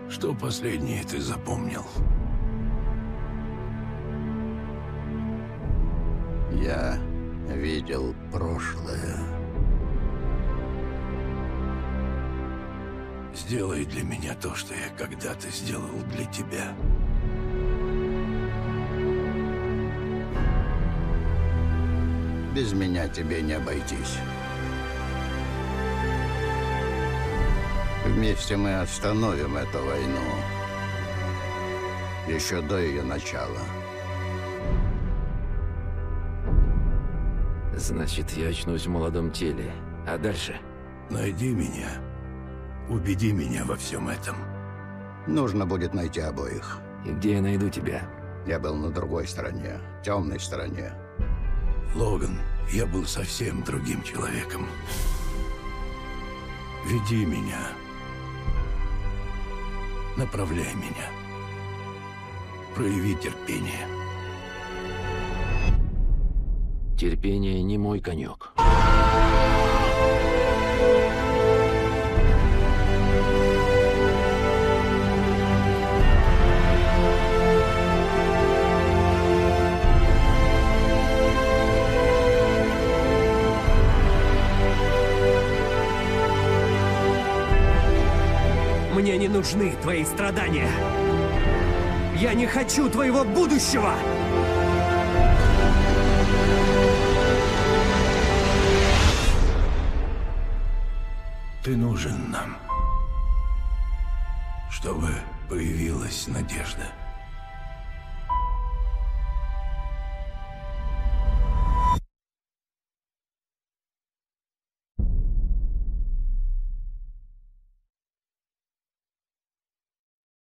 Что последнее ты запомнил? Я видел прошлое. Сделай для меня то, что я когда-то сделал для тебя. Без меня тебе не обойтись. Вместе мы остановим эту войну. Еще до ее начала. Значит, я очнусь в молодом теле. А дальше? Найди меня. Убеди меня во всем этом. Нужно будет найти обоих. И где я найду тебя? Я был на другой стороне, темной стороне. Логан, я был совсем другим человеком. Веди меня. Направляй меня. Прояви терпение. Терпение не мой конек. Мне не нужны твои страдания. Я не хочу твоего будущего! Ты нужен нам, чтобы появилась надежда.